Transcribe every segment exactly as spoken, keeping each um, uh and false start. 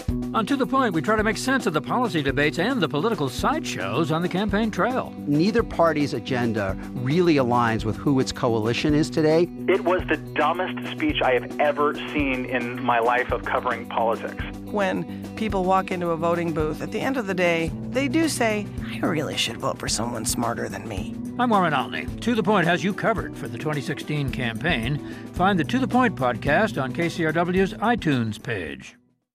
On To The Point, we try to make sense of the policy debates and the political sideshows on the campaign trail. Neither party's agenda really aligns with who its coalition is today. It was the dumbest speech I have ever seen in my life of covering politics. When people walk into a voting booth, at the end of the day, they do say, I really should vote for someone smarter than me. I'm Warren Olney. To The Point has you covered for the twenty sixteen campaign. Find the To The Point podcast on K C R W's iTunes page.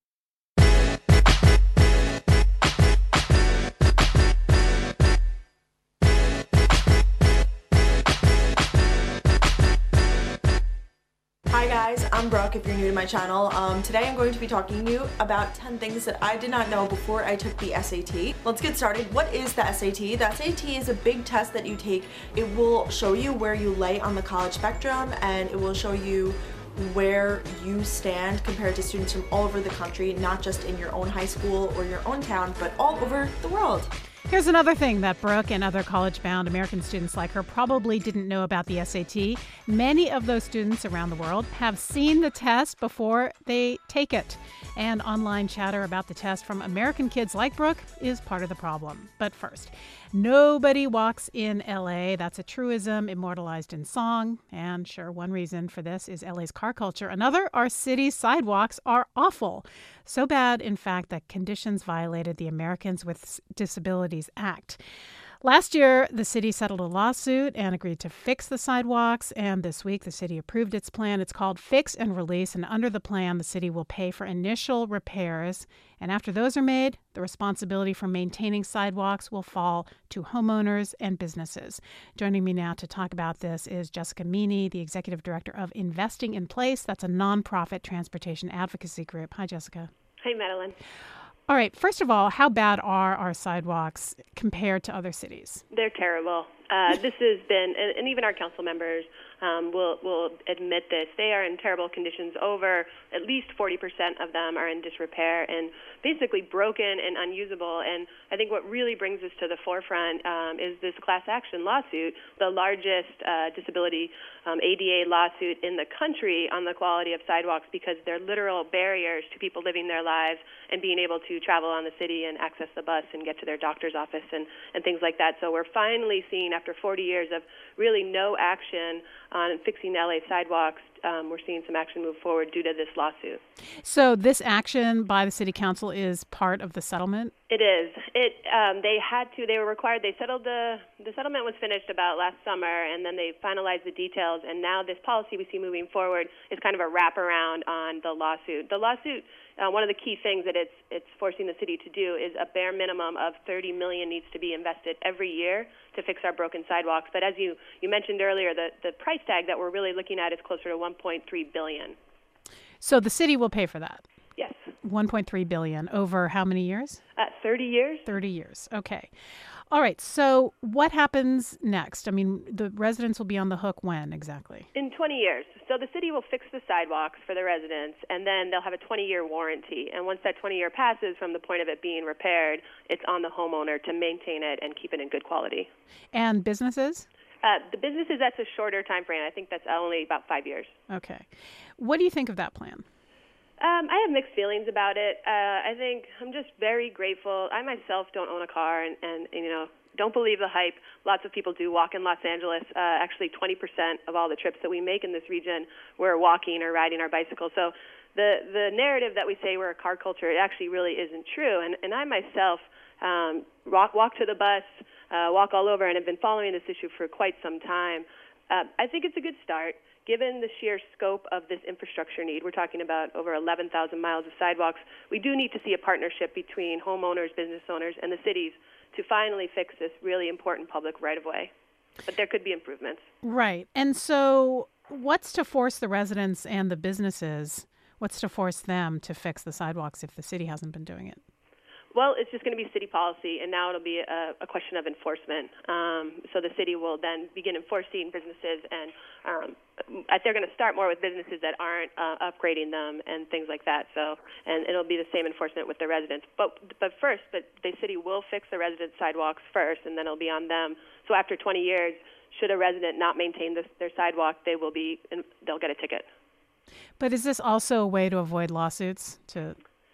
Hi guys, I'm Brooke if you're new to my channel. Um, today I'm going to be talking to you about ten things that I did not know before I took the S A T. Let's get started. What is the S A T? The S A T is a big test that you take. It will show you where you lay on the college spectrum, and it will show you where you stand compared to students from all over the country, not just in your own high school or your own town, but all over the world. Here's another thing that Brooke and other college-bound American students like her probably didn't know about the S A T. Many of those students around the world have seen the test before they take it. And online chatter about the test from American kids like Brooke is part of the problem. But first, nobody walks in L A. That's a truism immortalized in song. And sure, one reason for this is L A's car culture. Another, our city's sidewalks are awful. So bad, in fact, that conditions violated the Americans with Disabilities Act. Last year, the city settled a lawsuit and agreed to fix the sidewalks. And this week, the city approved its plan. It's called Fix and Release. And under the plan, the city will pay for initial repairs. And after those are made, the responsibility for maintaining sidewalks will fall to homeowners and businesses. Joining me now to talk about this is Jessica Meany, the executive director of Investing in Place. That's a nonprofit transportation advocacy group. Hi, Jessica. Hi, Madeline. All right. First of all, how bad are our sidewalks compared to other cities? They're terrible. Uh, this has been, and, and even our council members um, will will admit this. They are in terrible conditions. Over at least forty percent of them are in disrepair and basically broken and unusable. And I think what really brings us to the forefront um, is this class action lawsuit, the largest uh, disability um, A D A lawsuit in the country on the quality of sidewalks, because they're literal barriers to people living their lives and being able to travel on the city and access the bus and get to their doctor's office and, and things like that. So we're finally seeing, after forty years of really no action on fixing L A sidewalks, um, we're seeing some action move forward due to this lawsuit. So this action by the city council is part of the settlement? It is. It. Um, they had to. They were required. They settled the. The settlement was finished about last summer, and then they finalized the details. And now this policy we see moving forward is kind of a wraparound on the lawsuit. The lawsuit. Uh, one of the key things that it's it's forcing the city to do is a bare minimum of thirty million dollars needs to be invested every year to fix our broken sidewalks. But as you, you mentioned earlier, the, the price tag that we're really looking at is closer to one point three billion dollars. So the city will pay for that? Yes. one point three billion dollars over how many years? Uh, thirty years. thirty years. Okay. All right. So what happens next? I mean, the residents will be on the hook when exactly? In twenty years. So the city will fix the sidewalks for the residents, and then they'll have a twenty-year warranty. And once that twenty-year passes from the point of it being repaired, it's on the homeowner to maintain it and keep it in good quality. And businesses? Uh, the businesses, that's a shorter time frame. I think that's only about five years. Okay. What do you think of that plan? Um, I have mixed feelings about it. Uh, I think I'm just very grateful. I myself don't own a car, and, and, and you know, don't believe the hype. Lots of people do walk in Los Angeles. Uh, actually, twenty percent of all the trips that we make in this region, we're walking or riding our bicycle. So the the narrative that we say we're a car culture, it actually really isn't true. And, and I myself um, walk, walk to the bus, uh, walk all over, and have been following this issue for quite some time. Uh, I think it's a good start. Given the sheer scope of this infrastructure need, we're talking about over eleven thousand miles of sidewalks, we do need to see a partnership between homeowners, business owners, and the cities to finally fix this really important public right-of-way. But there could be improvements. Right. And so what's to force the residents and the businesses, what's to force them to fix the sidewalks if the city hasn't been doing it? Well, it's just going to be city policy, and now it'll be a, a question of enforcement. Um, so the city will then begin enforcing businesses, and um, they're going to start more with businesses that aren't uh, upgrading them and things like that. So, and it'll be the same enforcement with the residents. But but first, but the city will fix the residents' sidewalks first, and then it'll be on them. So after twenty years, should a resident not maintain this, their sidewalk, they will be they'll get a ticket. But is this also a way to avoid lawsuits? To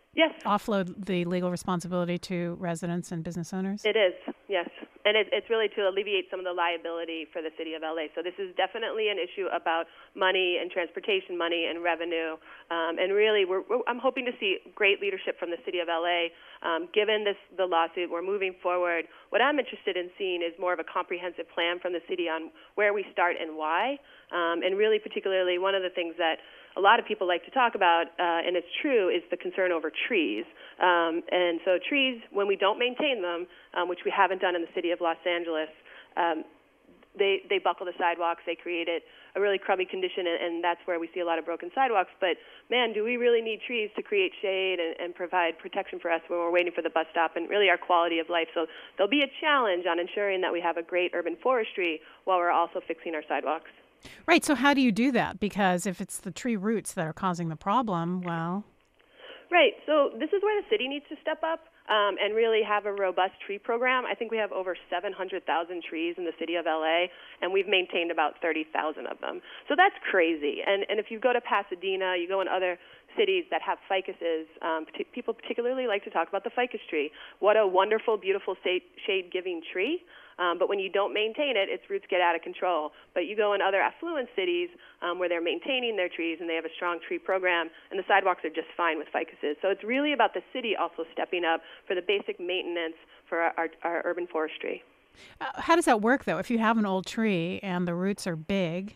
Yes. offload the legal responsibility to residents and business owners? It is, yes. And it, it's really to alleviate some of the liability for the city of L A. So this is definitely an issue about money and transportation money and revenue. Um, and really, we're, we're, I'm hoping to see great leadership from the city of L A. Um, given this, the lawsuit, we're moving forward. What I'm interested in seeing is more of a comprehensive plan from the city on where we start and why. Um, and really, particularly, one of the things that a lot of people like to talk about, uh, and it's true, is the concern over trees. Um, and so trees, when we don't maintain them, um, which we haven't done in the city of Los Angeles, um, they, they buckle the sidewalks, they create it a really crummy condition, and, and that's where we see a lot of broken sidewalks. But, man, do we really need trees to create shade and, and provide protection for us when we're waiting for the bus stop and really our quality of life? So there'll be a challenge on ensuring that we have a great urban forestry while we're also fixing our sidewalks. Right. So how do you do that? Because if it's the tree roots that are causing the problem, well... Right. So this is where the city needs to step up um, and really have a robust tree program. I think we have over seven hundred thousand trees in the city of L A, and we've maintained about thirty thousand of them. So that's crazy. And, and if you go to Pasadena, you go in other cities that have ficuses, um, p- people particularly like to talk about the ficus tree. What a wonderful, beautiful shade-giving tree. Um, but when you don't maintain it, its roots get out of control. But you go in other affluent cities um, where they're maintaining their trees and they have a strong tree program, and the sidewalks are just fine with ficuses. So it's really about the city also stepping up for the basic maintenance for our, our, our urban forestry. Uh, how does that work, though? If you have an old tree and the roots are big,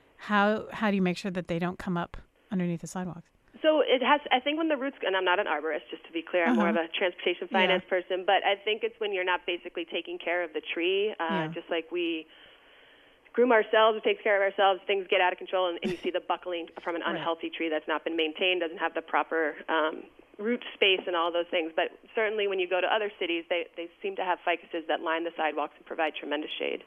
how how do you make sure that they don't come up underneath the sidewalks? So it has, I think when the roots, and I'm not an arborist, just to be clear, I'm uh-huh. more of a transportation finance yeah. person, but I think it's when you're not basically taking care of the tree, uh, yeah. just like we groom ourselves, we take care of ourselves, things get out of control, and, and you see the buckling from an unhealthy tree that's not been maintained, doesn't have the proper um, root space and all those things. But certainly when you go to other cities, they, they seem to have ficuses that line the sidewalks and provide tremendous shade.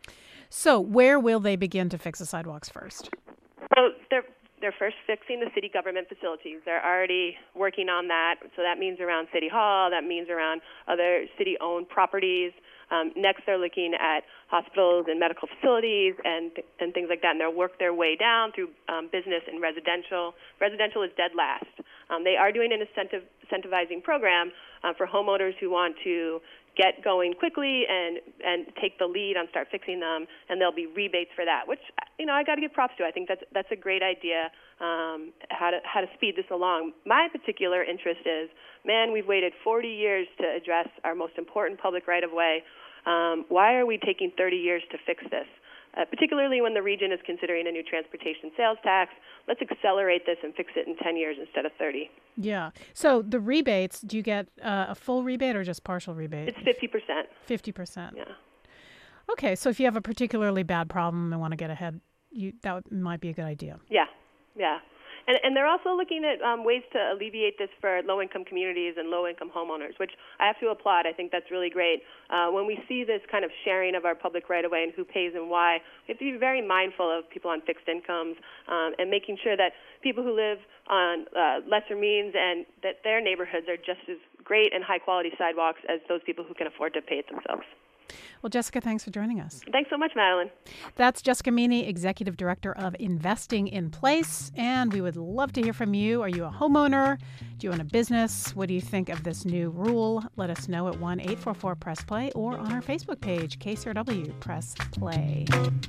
So where will they begin to fix the sidewalks first? So they're They're first fixing the city government facilities. They're already working on that. So that means around City Hall. That means around other city-owned properties. Um, next, they're looking at hospitals and medical facilities and and things like that. And they'll work their way down through um, business and residential. Residential is dead last. Um, they are doing an incentive, incentivizing program uh, for homeowners who want to get going quickly and, and take the lead on start fixing them, and there'll be rebates for that, which, you know, I got to give props to. I think that's that's a great idea, um, how to how to speed this along. My particular interest is, man, we've waited forty years to address our most important public right-of-way. Um, why are we taking thirty years to fix this? Uh, particularly when the region is considering a new transportation sales tax. Let's accelerate this and fix it in ten years instead of thirty. Yeah. So the rebates, do you get uh, a full rebate or just partial rebate? It's fifty percent. fifty percent. Yeah. Okay, so if you have a particularly bad problem and want to get ahead, you, that might be a good idea. Yeah, yeah. And, and they're also looking at um, ways to alleviate this for low-income communities and low-income homeowners, which I have to applaud. I think that's really great. Uh, when we see this kind of sharing of our public right-of-way and who pays and why, we have to be very mindful of people on fixed incomes um, and making sure that people who live on uh, lesser means and that their neighborhoods are just as great and high-quality sidewalks as those people who can afford to pay it themselves. Well, Jessica, thanks for joining us. Thanks so much, Madeline. That's Jessica Meany, Executive Director of Investing in Place. And we would love to hear from you. Are you a homeowner? Do you own a business? What do you think of this new rule? Let us know at one eight four four press play or on our Facebook page, K C R W Press Play.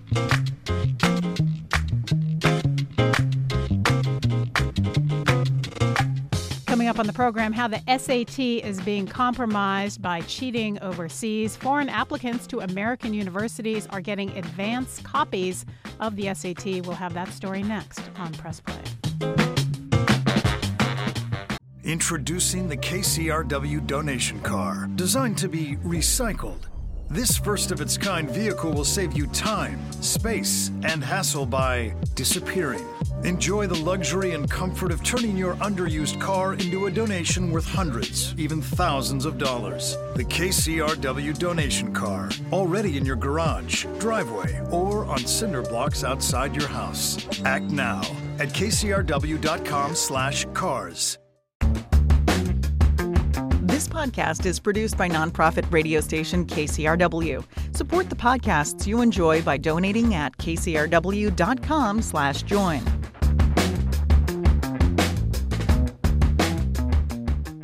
Coming up on the program, how the S A T is being compromised by cheating overseas. Foreign applicants to American universities are getting advance copies of the S A T. We'll have that story next on Press Play. Introducing the K C R W donation car, designed to be recycled. This first-of-its-kind vehicle will save you time, space, and hassle by disappearing. Enjoy the luxury and comfort of turning your underused car into a donation worth hundreds, even thousands of dollars. The K C R W donation car, already in your garage, driveway, or on cinder blocks outside your house. Act now at K C R W dot com slash cars. This podcast is produced by nonprofit radio station K C R W. Support the podcasts you enjoy by donating at K C R W dot com slash join.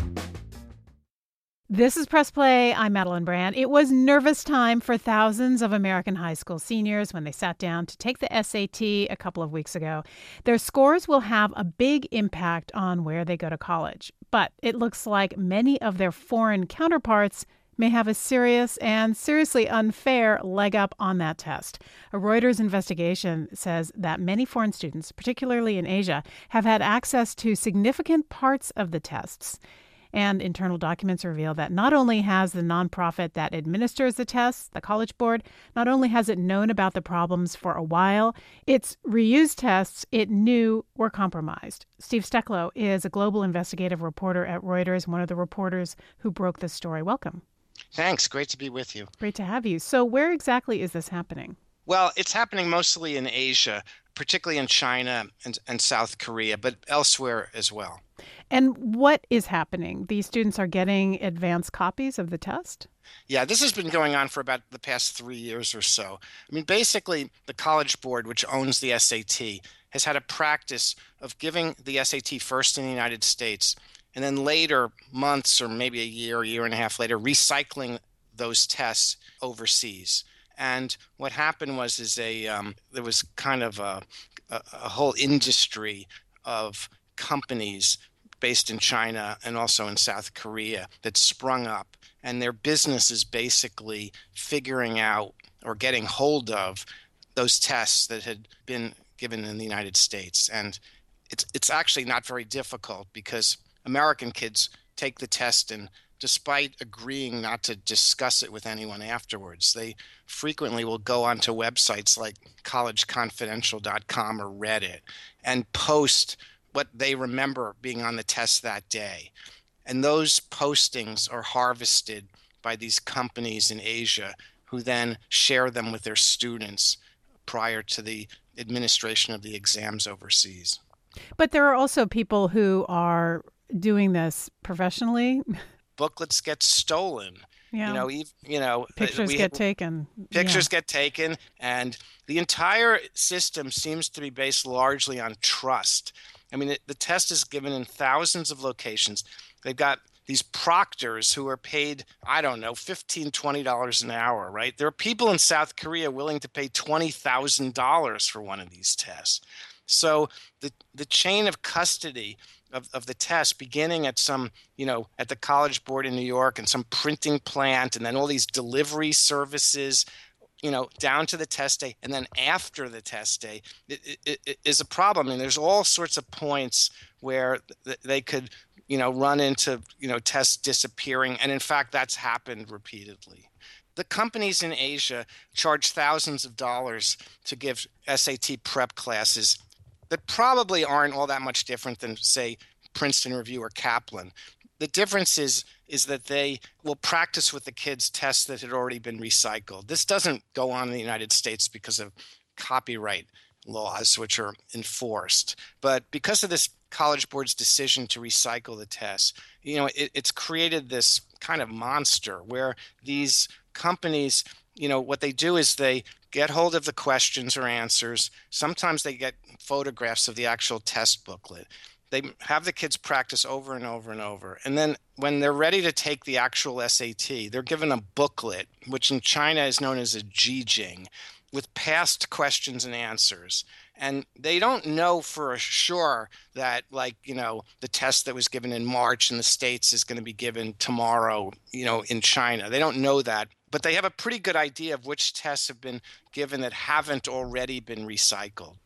This is Press Play. I'm Madeline Brand. It was nervous time for thousands of American high school seniors when they sat down to take the S A T a couple of weeks ago. Their scores will have a big impact on where they go to college. But it looks like many of their foreign counterparts may have a serious and seriously unfair leg up on that test. A Reuters investigation says that many foreign students, particularly in Asia, have had access to significant parts of the tests. And internal documents reveal that not only has the nonprofit that administers the tests, the College Board, not only has it known about the problems for a while, its reused tests it knew were compromised. Steve Stecklow is a global investigative reporter at Reuters, one of the reporters who broke this story. Welcome. Thanks. Great to be with you. Great to have you. So where exactly is this happening? Well, it's happening mostly in Asia, particularly in China and, and South Korea, but elsewhere as well. And what is happening? These students are getting advanced copies of the test? Yeah, this has been going on for about the past three years or so. I mean, basically, the College Board, which owns the S A T, has had a practice of giving the S A T first in the United States, and then later, months or maybe a year, a year and a half later, recycling those tests overseas. And what happened was is a um, there was kind of a, a, a whole industry of companies based in China and also in South Korea that sprung up. And their business is basically figuring out or getting hold of those tests that had been given in the United States. And it's it's actually not very difficult because American kids take the test and despite agreeing not to discuss it with anyone afterwards, they frequently will go onto websites like college confidential dot com or Reddit and post what they remember being on the test that day. And those postings are harvested by these companies in Asia who then share them with their students prior to the administration of the exams overseas. But there are also people who are doing this professionally. Booklets get stolen. Yeah. You know, you know, pictures we, get taken. Pictures yeah. get taken, and the entire system seems to be based largely on trust. I mean, it, the test is given in thousands of locations. They've got these proctors who are paid, I don't know, fifteen dollars, twenty dollars an hour, right? There are people in South Korea willing to pay twenty thousand dollars for one of these tests. So the the chain of custody of, of the test, beginning at some, you know, at the College Board in New York and some printing plant, and then all these delivery services, you know, down to the test day, and then after the test day, it, it, it is a problem. And there's all sorts of points where th- they could, you know, run into, you know, tests disappearing. And in fact, that's happened repeatedly. The companies in Asia charge thousands of dollars to give S A T prep classes that probably aren't all that much different than, say, Princeton Review or Kaplan. The difference is is that they will practice with the kids tests that had already been recycled. This doesn't go on in the United States because of copyright laws, which are enforced. But because of this College Board's decision to recycle the tests, you know, it, it's created this kind of monster where these companies, you know, what they do is they get hold of the questions or answers. Sometimes they get photographs of the actual test booklet. They have the kids practice over and over and over. And then when they're ready to take the actual S A T, they're given a booklet, which in China is known as a Jijing, with past questions and answers. And they don't know for sure that, like, you know, the test that was given in March in the States is going to be given tomorrow, you know, in China. They don't know that. But they have a pretty good idea of which tests have been given that haven't already been recycled.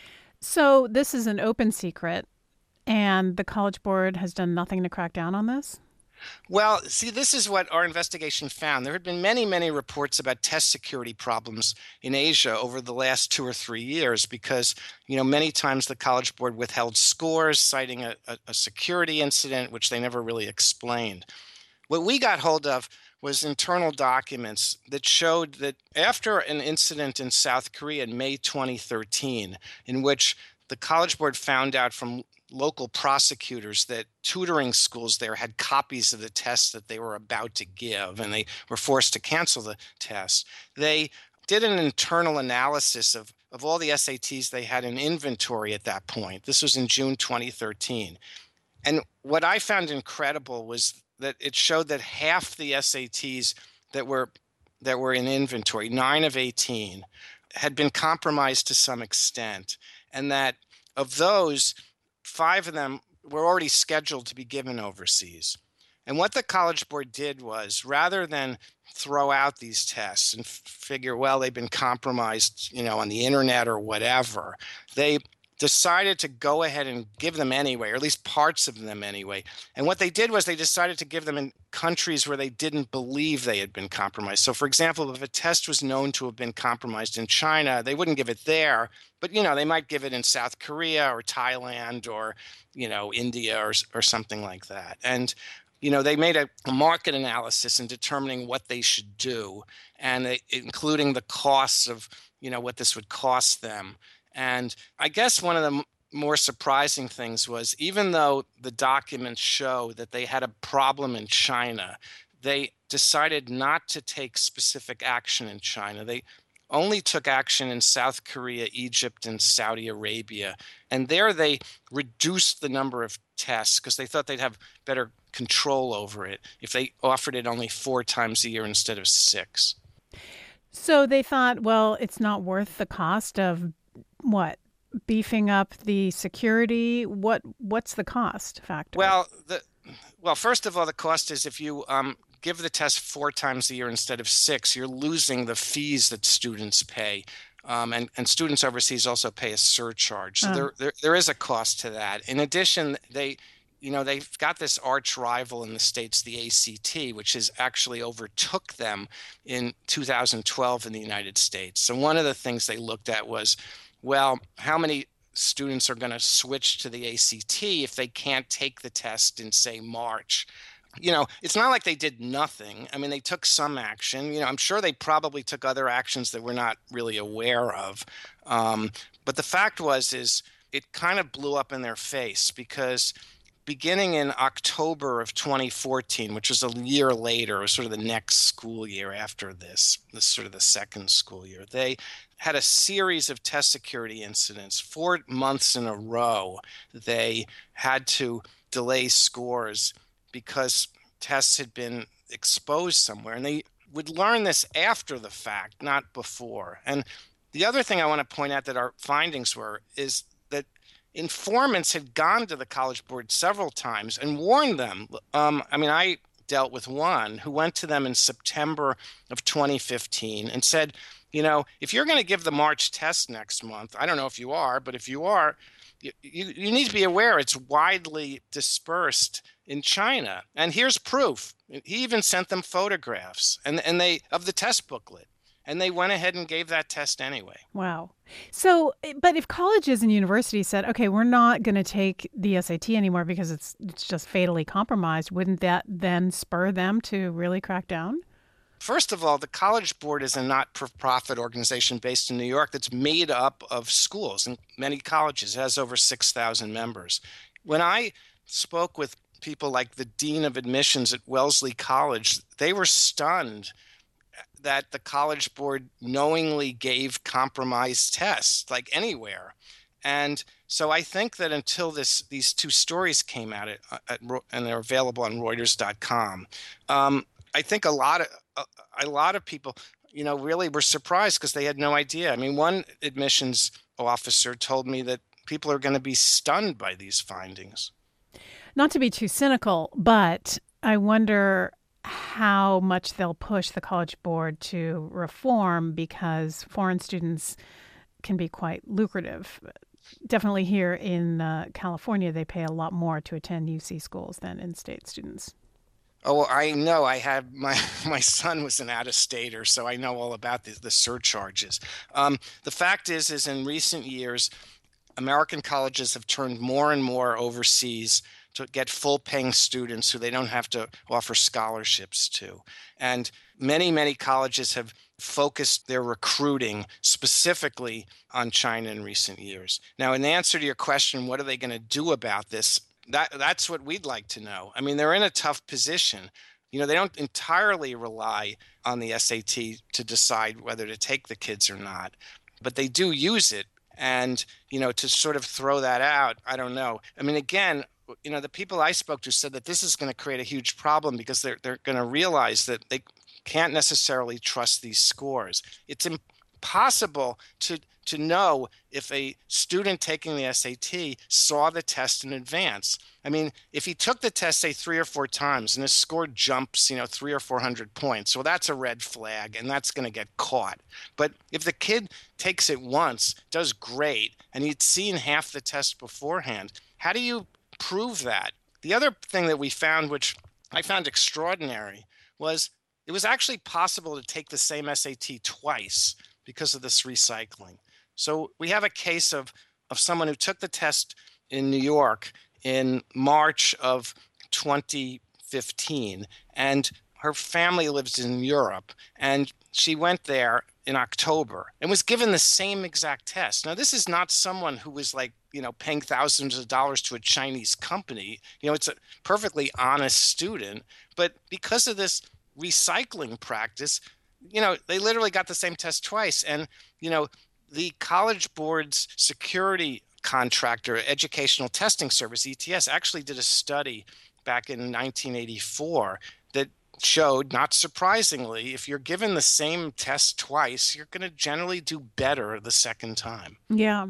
So this is an open secret, and the College Board has done nothing to crack down on this? Well, see, this is what our investigation found. There had been many, many reports about test security problems in Asia over the last two or three years because, you know, many times the College Board withheld scores, citing a, a, a security incident, which they never really explained. What we got hold of was internal documents that showed that after an incident in South Korea in May twenty thirteen, in which the College Board found out from local prosecutors that tutoring schools there had copies of the tests that they were about to give, and they were forced to cancel the test. They did an internal analysis of, of all the S A Ts they had in inventory at that point. This was in June twenty thirteen. And what I found incredible was that it showed that half the S A Ts that were that were in inventory, nine of eighteen, had been compromised to some extent, and that of those, five of them were already scheduled to be given overseas. And what the College Board did was, rather than throw out these tests and f- figure, well, they've been compromised, you know, on the internet or whatever, they decided to go ahead and give them anyway, or at least parts of them anyway. And what they did was they decided to give them in countries where they didn't believe they had been compromised. So, for example, if a test was known to have been compromised in China, they wouldn't give it there, but, you know, they might give it in South Korea or Thailand or, you know, India or, or something like that. And you know, they made a, a market analysis in determining what they should do, and they, including the costs of, you know, what this would cost them. And I guess one of the m- more surprising things was, even though the documents show that they had a problem in China, they decided not to take specific action in China. They only took action in South Korea, Egypt, and Saudi Arabia. And there they reduced the number of tests because they thought they'd have better control over it if they offered it only four times a year instead of six. So they thought, well, it's not worth the cost of what? Beefing up the security? What what's the cost factor? Well, the well, first of all, the cost is if you um, give the test four times a year instead of six, you're losing the fees that students pay. Um, and, and students overseas also pay a surcharge. So oh. there, there there is a cost to that. In addition, they you know, they've got this arch rival in the States, the A C T, which has actually overtook them in two thousand twelve in the United States. So one of the things they looked at was, well, how many students are going to switch to the A C T if they can't take the test in, say, March? You know, it's not like they did nothing. I mean, they took some action. You know, I'm sure they probably took other actions that we're not really aware of. Um, but the fact was, is it kind of blew up in their face because beginning in October of twenty fourteen, which was a year later, it was sort of the next school year after this, this sort of the second school year, they had a series of test security incidents. Four months in a row, they had to delay scores because tests had been exposed somewhere. And they would learn this after the fact, not before. And the other thing I want to point out that our findings were is that informants had gone to the College Board several times and warned them. Um, I mean, I dealt with one who went to them in September of twenty fifteen and said, you know, if you're going to give the March test next month, I don't know if you are, but if you are, you, you, you need to be aware it's widely dispersed in China. And here's proof. He even sent them photographs and, and they of the test booklet. And they went ahead and gave that test anyway. Wow. So, but if colleges and universities said, okay, we're not going to take the S A T anymore because it's it's just fatally compromised, wouldn't that then spur them to really crack down? First of all, the College Board is a not-for-profit organization based in New York that's made up of schools and many colleges. It has over six thousand members. When I spoke with people like the Dean of Admissions at Wellesley College, they were stunned that the College Board knowingly gave compromised tests, like anywhere. And so I think that until this, these two stories came out, at, at, and they're available on Reuters dot com, um, I think a lot of a, a lot of people, you know, really were surprised because they had no idea. I mean, one admissions officer told me that people are going to be stunned by these findings. Not to be too cynical, but I wonder how much they'll push the College Board to reform because foreign students can be quite lucrative. Definitely here in uh, California, they pay a lot more to attend U C schools than in-state students. Oh, I know. I had my my son was an out-of-stater, so I know all about the, the surcharges. Um, the fact is, is in recent years, American colleges have turned more and more overseas to get full-paying students who they don't have to offer scholarships to. And many, many colleges have focused their recruiting specifically on China in recent years. Now, in answer to your question, what are they going to do about this? That that's what we'd like to know. I mean, they're in a tough position. You know, they don't entirely rely on the S A T to decide whether to take the kids or not, but they do use it. And, you know, to sort of throw that out, I don't know. I mean, again, you know, the people I spoke to said that this is going to create a huge problem because they're they're going to realize that they can't necessarily trust these scores. It's impossible to to know if a student taking the S A T saw the test in advance. I mean, if he took the test, say, three or four times and his score jumps, you know, three or four hundred points, well, that's a red flag and that's going to get caught. But if the kid takes it once, does great, and he'd seen half the test beforehand, how do you prove that? The other thing that we found, which I found extraordinary, was it was actually possible to take the same S A T twice because of this recycling. So we have a case of, of someone who took the test in New York in March of twenty fifteen, and her family lives in Europe, and she went there in October and was given the same exact test. Now, this is not someone who was like, you know, paying thousands of dollars to a Chinese company. You know, it's a perfectly honest student, but because of this recycling practice, you know, they literally got the same test twice. And, you know, the College Board's security contractor, Educational Testing Service, E T S, actually did a study back in nineteen eighty-four that showed, not surprisingly, if you're given the same test twice, you're going to generally do better the second time. Yeah.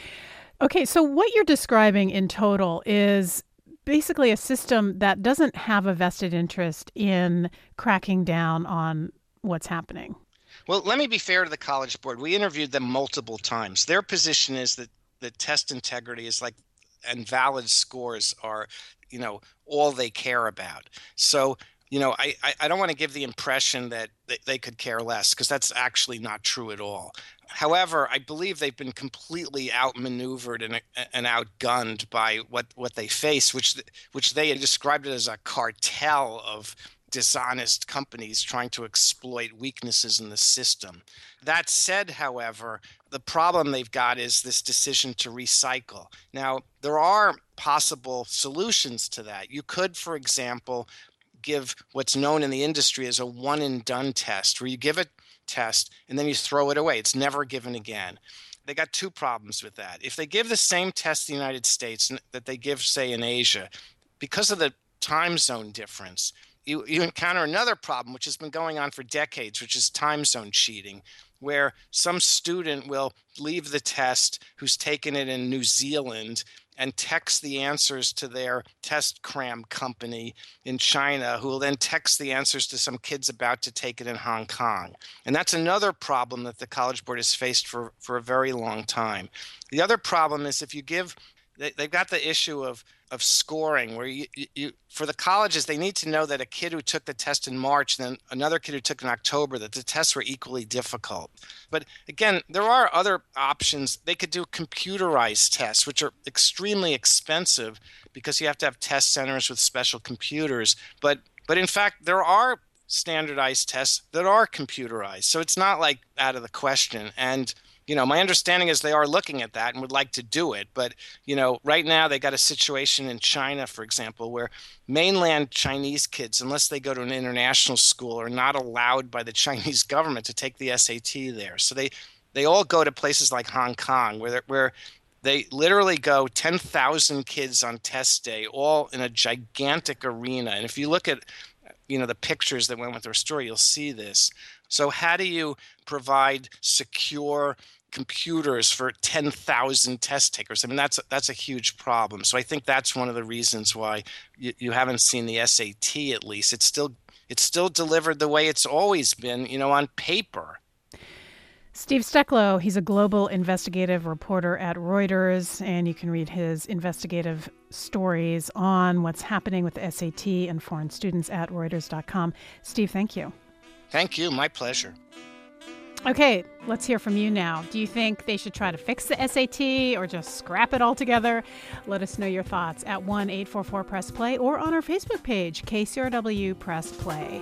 Okay, so what you're describing in total is basically a system that doesn't have a vested interest in cracking down on what's happening. Well, let me be fair to the College Board. We interviewed them multiple times. Their position is that that test integrity is like, and valid scores are, you know, all they care about. So, you know, I, I don't want to give the impression that they could care less, because that's actually not true at all. However, I believe they've been completely outmaneuvered and, and outgunned by what, what they face, which which they had described it as a cartel of dishonest companies trying to exploit weaknesses in the system. That said, however, the problem they've got is this decision to recycle. Now, there are possible solutions to that. You could, for example, give what's known in the industry as a one and done test, where you give a test and then you throw it away. It's never given again. They got two problems with that. If they give the same test in the United States that they give, say, in Asia, because of the time zone difference, You, you encounter another problem, which has been going on for decades, which is time zone cheating, where some student will leave the test who's taken it in New Zealand and text the answers to their test cram company in China, who will then text the answers to some kids about to take it in Hong Kong. And that's another problem that the College Board has faced for, for a very long time. The other problem is if you give They, they've got the issue of of scoring, where you, you, you for the colleges, they need to know that a kid who took the test in March and then another kid who took it in October, that the tests were equally difficult. But again, there are other options. They could do computerized tests, which are extremely expensive because you have to have test centers with special computers. But but in fact, there are standardized tests that are computerized. So it's not like out of the question. And you know, my understanding is they are looking at that and would like to do it. But, you know, right now they got a situation in China, for example, where mainland Chinese kids, unless they go to an international school, are not allowed by the Chinese government to take the S A T there. So they, they all go to places like Hong Kong, where where they literally go ten thousand kids on test day, all in a gigantic arena. And if you look at, you know, the pictures that went with their story, you'll see this. So how do you provide secure computers for ten thousand test takers? I mean, that's a, that's a huge problem. So I think that's one of the reasons why you, you haven't seen the S A T, at least. It's still it's still delivered the way it's always been, you know, on paper. Steve Stecklow, he's a global investigative reporter at Reuters, and you can read his investigative stories on what's happening with the S A T and foreign students at Reuters dot com. Steve, thank you. Thank you. My pleasure. Okay, let's hear from you now. Do you think they should try to fix the S A T or just scrap it altogether? Let us know your thoughts at one eight four four press play or on our Facebook page, K C R W Press Play.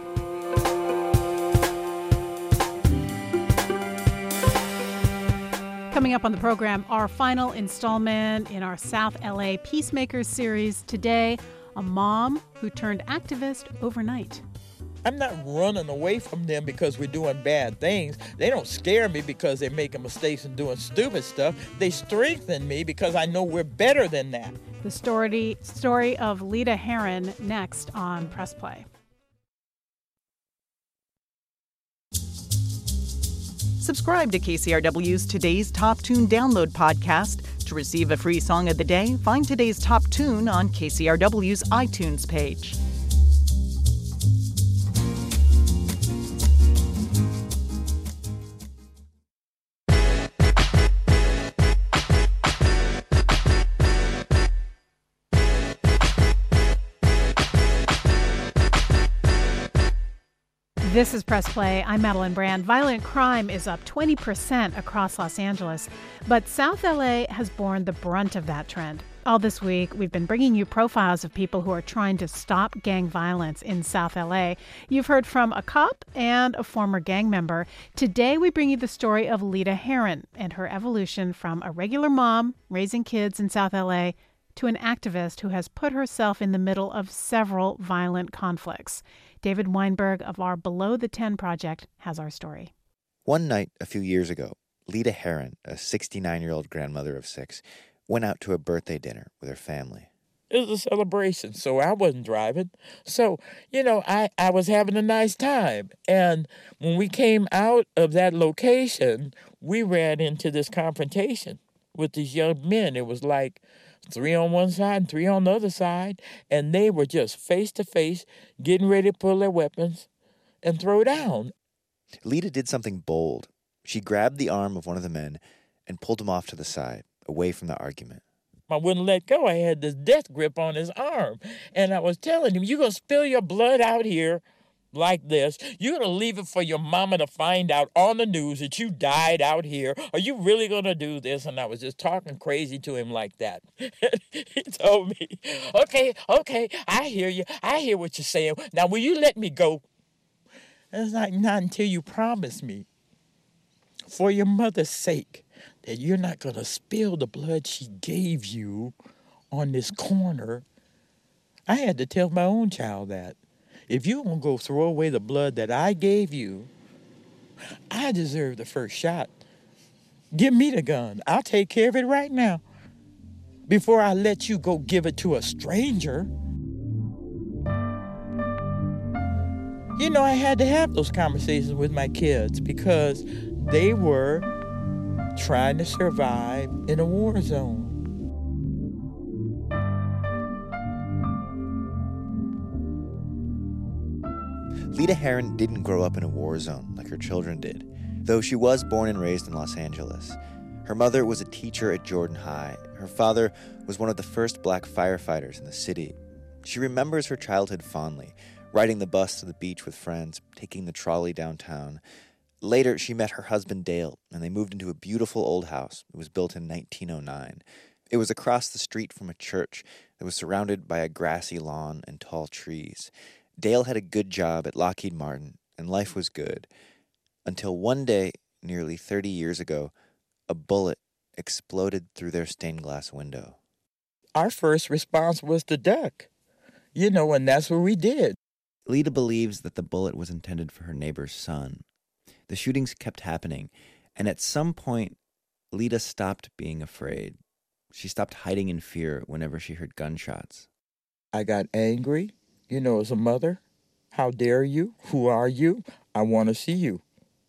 Coming up on the program, our final installment in our South L A Peacemakers series. Today, a mom who turned activist overnight. I'm not running away from them because we're doing bad things. They don't scare me because they're making mistakes and doing stupid stuff. They strengthen me because I know we're better than that. The story, story of Lita Heron next on Press Play. Subscribe to K C R W's Today's Top Tune Download podcast. To receive a free song of the day, find today's top tune on K C R W's iTunes page. This is Press Play. I'm Madeline Brand. Violent crime is up twenty percent across Los Angeles, but South L A has borne the brunt of that trend. All this week, we've been bringing you profiles of people who are trying to stop gang violence in South L A. You've heard from a cop and a former gang member. Today, we bring you the story of Lita Heron and her evolution from a regular mom raising kids in South L A to an activist who has put herself in the middle of several violent conflicts. David Weinberg of our Below the Ten project has our story. One night a few years ago, Lita Heron, a sixty-nine-year-old grandmother of six, went out to a birthday dinner with her family. It was a celebration, so I wasn't driving. So, you know, I, I was having a nice time. And when we came out of that location, we ran into this confrontation with these young men. It was like three on one side and three on the other side, and they were just face-to-face, getting ready to pull their weapons and throw down. Lita did something bold. She grabbed the arm of one of the men and pulled him off to the side, away from the argument. I wouldn't let go. I had this death grip on his arm, and I was telling him, you're going to spill your blood out here like this. You're going to leave it for your mama to find out on the news that you died out here. Are you really going to do this? And I was just talking crazy to him like that. He told me, okay, okay, I hear you. I hear what you're saying. Now, will you let me go? And it's like, not until you promise me, for your mother's sake, that you're not going to spill the blood she gave you on this corner. I had to tell my own child that. If you won't go throw away the blood that I gave you, I deserve the first shot. Give me the gun. I'll take care of it right now before I let you go give it to a stranger. You know, I had to have those conversations with my kids because they were trying to survive in a war zone. Lita Heron didn't grow up in a war zone like her children did, though she was born and raised in Los Angeles. Her mother was a teacher at Jordan High. Her father was one of the first black firefighters in the city. She remembers her childhood fondly, riding the bus to the beach with friends, taking the trolley downtown. Later, she met her husband Dale, and they moved into a beautiful old house. It was built in nineteen oh nine. It was across the street from a church that was surrounded by a grassy lawn and tall trees. Dale had a good job at Lockheed Martin, and life was good. Until one day, nearly thirty years ago, a bullet exploded through their stained glass window. Our first response was to duck, you know, and that's what we did. Lita believes that the bullet was intended for her neighbor's son. The shootings kept happening, and at some point, Lita stopped being afraid. She stopped hiding in fear whenever she heard gunshots. I got angry. You know, as a mother, how dare you? Who are you? I want to see you.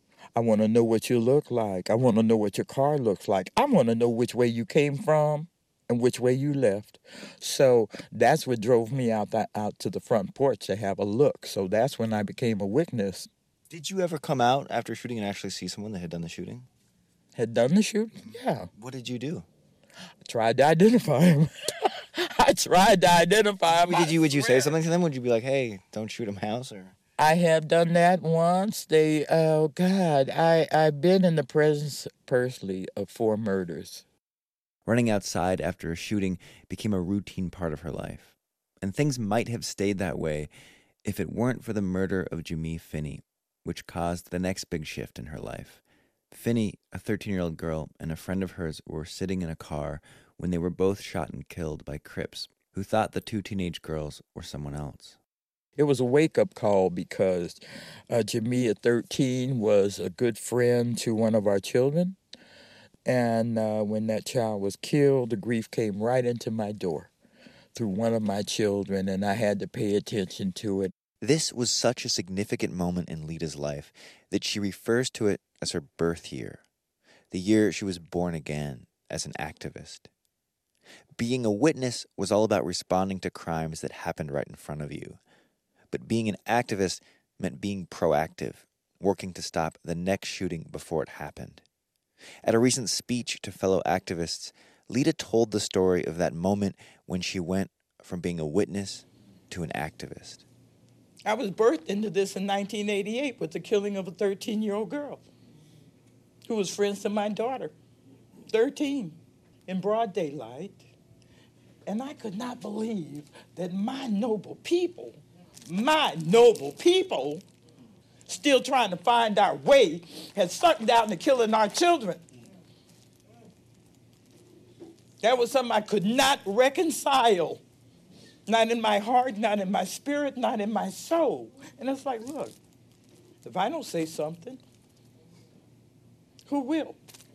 I want to know what you look like. I want to know what your car looks like. I want to know which way you came from and which way you left. So that's what drove me out that, out to the front porch to have a look. So that's when I became a witness. Did you ever come out after shooting and actually see someone that had done the shooting? Had done the shooting? Yeah. What did you do? I tried to identify him. I tried to identify him. Did you? Would you say something to them? Would you be like, "Hey, don't shoot him, house"? Or I have done that once. They, oh God, I I've been in the presence personally of four murders. Running outside after a shooting became a routine part of her life, and things might have stayed that way if it weren't for the murder of Jamie Finney, which caused the next big shift in her life. Finney, a thirteen-year-old girl, and a friend of hers were sitting in a car when they were both shot and killed by Crips, who thought the two teenage girls were someone else. It was a wake-up call because uh, Jamie at thirteen was a good friend to one of our children. And uh, when that child was killed, the grief came right into my door. through one of my children, and I had to pay attention to it. This was such a significant moment in Lita's life that she refers to it as her birth year, the year she was born again as an activist. Being a witness was all about responding to crimes that happened right in front of you. But being an activist meant being proactive, working to stop the next shooting before it happened. At a recent speech to fellow activists, Lita told the story of that moment when she went from being a witness to an activist. I was birthed into this in nineteen eighty-eight with the killing of a thirteen-year-old girl who was friends to my daughter, thirteen, in broad daylight. And I could not believe that my noble people, my noble people, still trying to find our way, had sunk down to killing our children. That was something I could not reconcile. Not in my heart, not in my spirit, not in my soul. And it's like, look, if I don't say something, who will?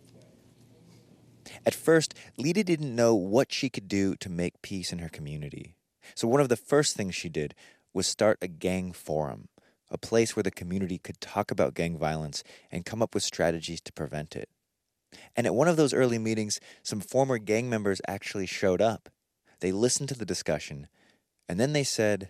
At first, Lita didn't know what she could do to make peace in her community. So one of the first things she did was start a gang forum, a place where the community could talk about gang violence and come up with strategies to prevent it. And at one of those early meetings, some former gang members actually showed up. They listened to the discussion, and then they said,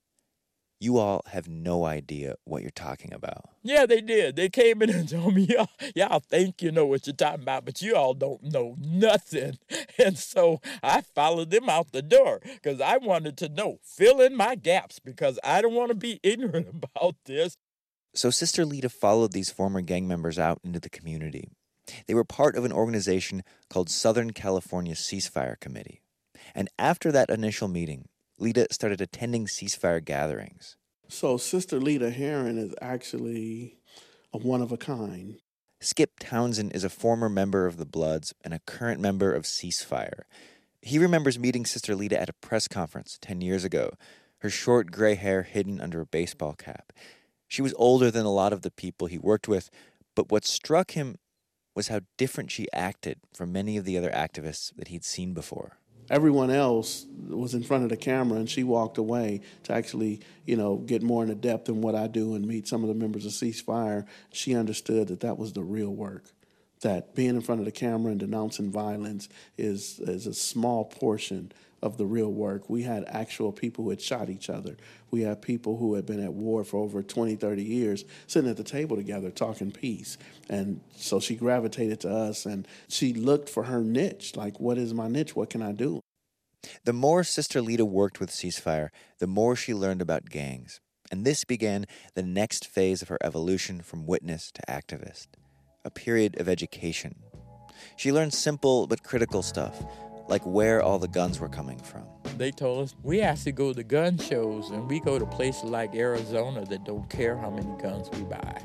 "You all have no idea what you're talking about." Yeah, they did. They came in and told me, y'all, y'all think you know what you're talking about, but you all don't know nothing. And so I followed them out the door because I wanted to know, fill in my gaps, because I don't want to be ignorant about this. So Sister Lita followed these former gang members out into the community. They were part of an organization called Southern California Ceasefire Committee. And after that initial meeting, Lita started attending ceasefire gatherings. So Sister Lita Heron is actually a one-of-a-kind. Skip Townsend is a former member of the Bloods and a current member of Ceasefire. He remembers meeting Sister Lita at a press conference ten years ago, her short gray hair hidden under a baseball cap. She was older than a lot of the people he worked with, but what struck him was how different she acted from many of the other activists that he'd seen before. Everyone else was in front of the camera, and she walked away to actually, you know, get more into depth in what I do and meet some of the members of Ceasefire. She understood that that was the real work, that being in front of the camera and denouncing violence is, is a small portion of the real work. We had actual people who had shot each other. We had people who had been at war for over twenty, thirty years sitting at the table together talking peace. And so she gravitated to us, and she looked for her niche. Like, what is my niche? What can I do? The more Sister Lita worked with Ceasefire, the more she learned about gangs. And this began the next phase of her evolution from witness to activist, a period of education. She learned simple but critical stuff, like where all the guns were coming from. They told us we actually go to gun shows, and we go to places like Arizona that don't care how many guns we buy.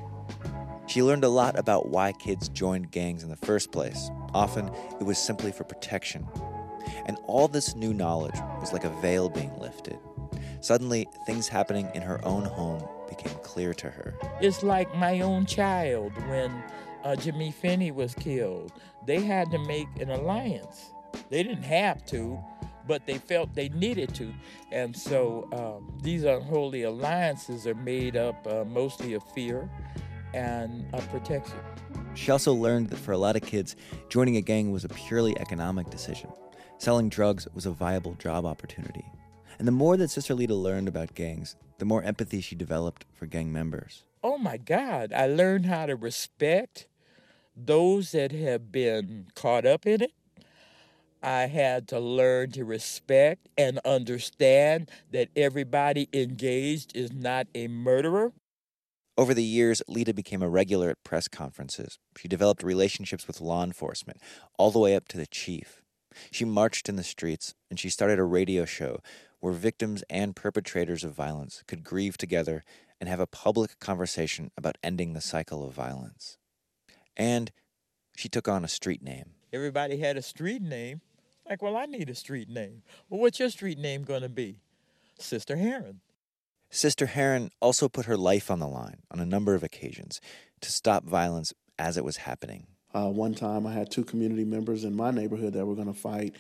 She learned a lot about why kids joined gangs in the first place. Often, it was simply for protection. And all this new knowledge was like a veil being lifted. Suddenly, things happening in her own home became clear to her. It's like my own child when uh, Jimmy Finney was killed. They had to make an alliance. They didn't have to, but they felt they needed to. And so um, these unholy alliances are made up uh, mostly of fear and of protection. She also learned that for a lot of kids, joining a gang was a purely economic decision. Selling drugs was a viable job opportunity. And the more that Sister Lita learned about gangs, the more empathy she developed for gang members. Oh my God, I learned how to respect those that have been caught up in it. I had to learn to respect and understand that everybody engaged is not a murderer. Over the years, Lita became a regular at press conferences. She developed relationships with law enforcement, all the way up to the chief. She marched in the streets, and she started a radio show where victims and perpetrators of violence could grieve together and have a public conversation about ending the cycle of violence. And she took on a street name. Everybody had a street name. Like, well, I need a street name. Well, what's your street name going to be? Sister Heron. Sister Heron also put her life on the line on a number of occasions to stop violence as it was happening. Uh, one time I had two community members in my neighborhood that were going to fight.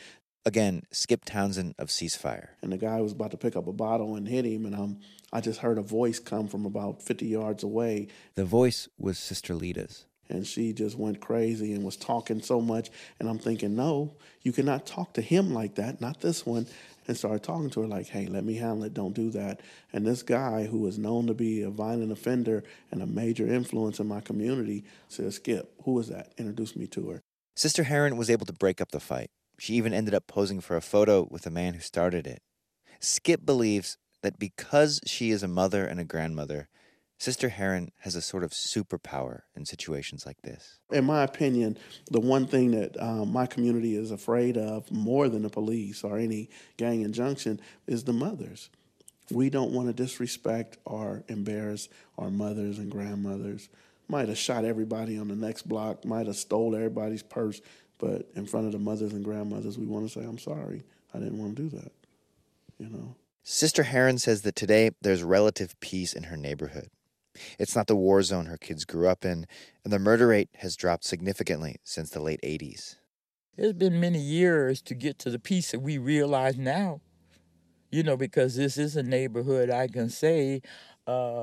Again, Skip Townsend of Ceasefire. And the guy was about to pick up a bottle and hit him, and um, I just heard a voice come from about fifty yards away. The voice was Sister Lita's. And she just went crazy and was talking so much. And I'm thinking, no, you cannot talk to him like that, not this one. And started talking to her like, hey, let me handle it, don't do that. And this guy, who is known to be a violent offender and a major influence in my community, said, Skip, who is that? Introduced me to her. Sister Heron was able to break up the fight. She even ended up posing for a photo with the man who started it. Skip believes that because she is a mother and a grandmother, Sister Heron has a sort of superpower in situations like this. In my opinion, the one thing that um, my community is afraid of more than the police or any gang injunction is the mothers. We don't want to disrespect or embarrass our mothers and grandmothers. Might have shot everybody on the next block, might have stole everybody's purse, but in front of the mothers and grandmothers, we want to say, I'm sorry, I didn't want to do that, you know. Sister Heron says that today there's relative peace in her neighborhood. It's not the war zone her kids grew up in, and the murder rate has dropped significantly since the late eighties. It's been many years to get to the peace that we realize now, you know, because this is a neighborhood I can say uh,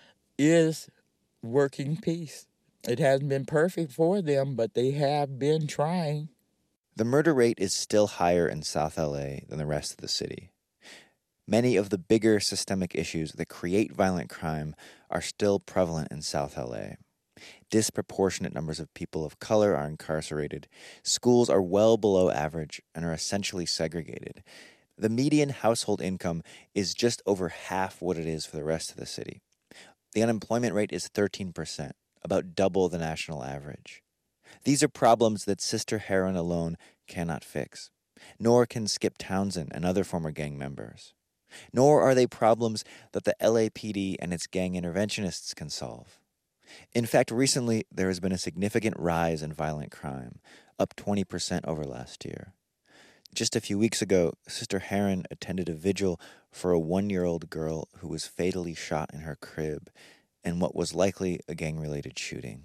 is working peace. It hasn't been perfect for them, but they have been trying. The murder rate is still higher in South L A than the rest of the city. Many of the bigger systemic issues that create violent crime are still prevalent in South L A. Disproportionate numbers of people of color are incarcerated. Schools are well below average and are essentially segregated. The median household income is just over half what it is for the rest of the city. The unemployment rate is thirteen percent, about double the national average. These are problems that Sister Heron alone cannot fix, nor can Skip Townsend and other former gang members. Nor are they problems that the L A P D and its gang interventionists can solve. In fact, recently there has been a significant rise in violent crime, up twenty percent over last year. Just a few weeks ago, Sister Heron attended a vigil for a one-year-old girl who was fatally shot in her crib in what was likely a gang-related shooting.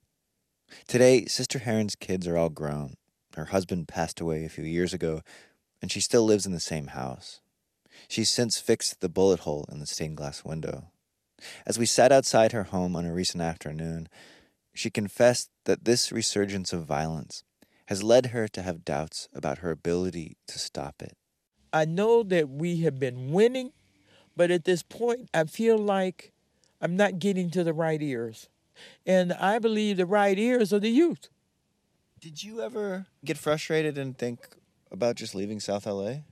Today, Sister Heron's kids are all grown. Her husband passed away a few years ago, and she still lives in the same house. She's since fixed the bullet hole in the stained glass window. As we sat outside her home on a recent afternoon, she confessed that this resurgence of violence has led her to have doubts about her ability to stop it. I know that we have been winning, but at this point, I feel like I'm not getting to the right ears. And I believe the right ears are the youth. Did you ever get frustrated and think about just leaving South L A?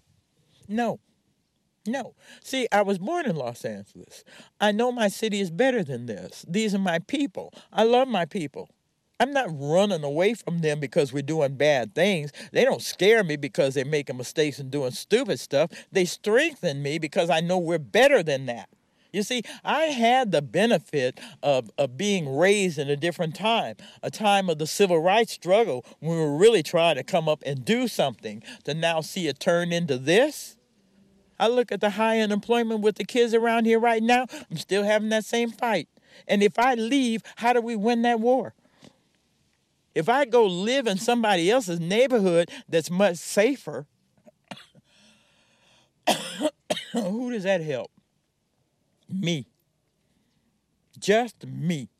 No. No. See, I was born in Los Angeles. I know my city is better than this. These are my people. I love my people. I'm not running away from them because we're doing bad things. They don't scare me because they're making mistakes and doing stupid stuff. They strengthen me because I know we're better than that. You see, I had the benefit of, of being raised in a different time, a time of the civil rights struggle when we were really trying to come up and do something. To now see it turn into this. I look at the high unemployment with the kids around here right now. I'm still having that same fight. And if I leave, how do we win that war? If I go live in somebody else's neighborhood that's much safer, who does that help? Me. Just me.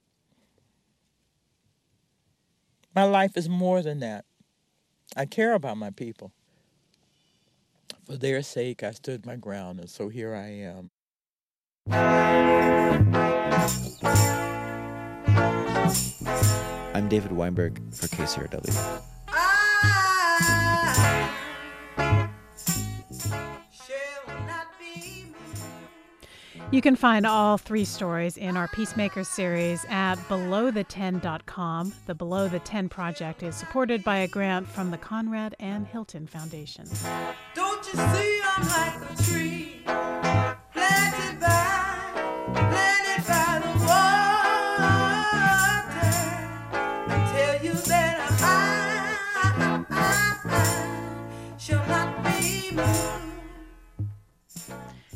My life is more than that. I care about my people. For their sake, I stood my ground, and so here I am. I'm David Weinberg for K C R W. You can find all three stories in our Peacemakers series at below the ten dot com. The Below the ten project is supported by a grant from the Conrad and Hilton Foundation. Don't you see I'm like a tree planted by, planted by the water. I tell you that I, I, I shall not be moved. And more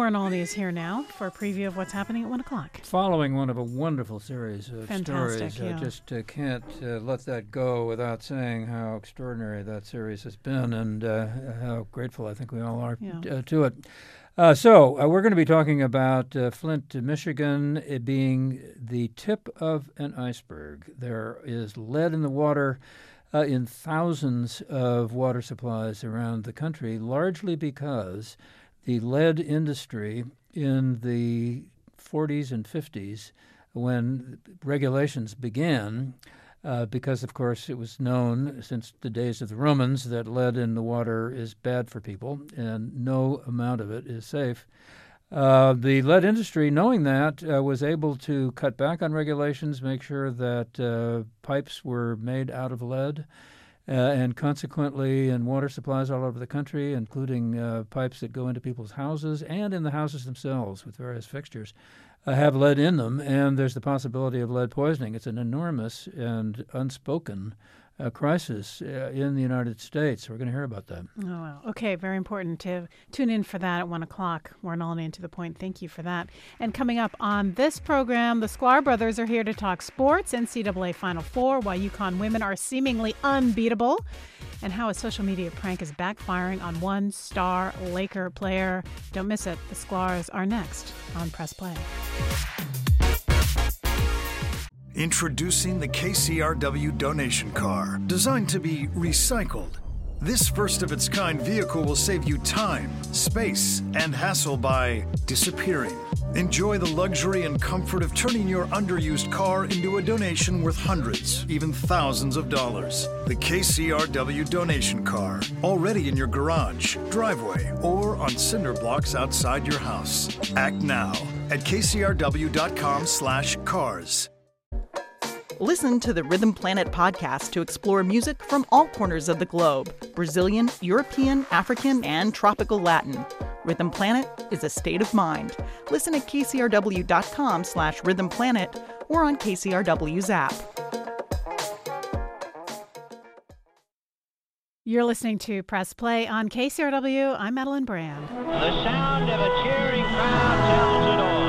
Warren Olney is here now for a preview of what's happening at one o'clock. Following one of a wonderful series of Fantastic, stories. yeah. I just uh, can't uh, let that go without saying how extraordinary that series has been and uh, how grateful I think we all are Yeah. uh, to it. Uh, so uh, we're going to be talking about uh, Flint, Michigan, it being the tip of an iceberg. There is lead in the water uh, in thousands of water supplies around the country, largely because the lead industry in the forties and fifties, when regulations began, uh, because, of course, it was known since the days of the Romans that lead in the water is bad for people and no amount of it is safe. Uh, the lead industry, knowing that, uh, was able to cut back on regulations, make sure that uh, pipes were made out of lead, uh, and consequently in water supplies all over the country, including uh, pipes that go into people's houses and in the houses themselves with various fixtures, uh, have lead in them, and there's the possibility of lead poisoning. It's an enormous and unspoken uh, crisis uh, in the United States. We're going to hear about that. Oh, wow. Okay, very important to tune in for that at one o'clock. Warren Olney and To the Point. Thank you for that. And coming up on this program, the Sklar brothers are here to talk sports, N C double A Final Four, why UConn women are seemingly unbeatable, and how a social media prank is backfiring on one star Laker player. Don't miss it. The Sklars are next on Press Play. Introducing the K C R W donation car, designed to be recycled. This first-of-its-kind vehicle will save you time, space, and hassle by disappearing. Enjoy the luxury and comfort of turning your underused car into a donation worth hundreds, even thousands of dollars. The K C R W donation car, already in your garage, driveway, or on cinder blocks outside your house. Act now at k c r w dot com slash cars. Listen to the Rhythm Planet podcast to explore music from all corners of the globe: Brazilian, European, African, and tropical Latin. Rhythm Planet is a state of mind. Listen at k c r w dot com slash rhythm planet or on K C R W's app. You're listening to Press Play on K C R W. I'm Madeline Brand. The sound of a cheering crowd tells it all.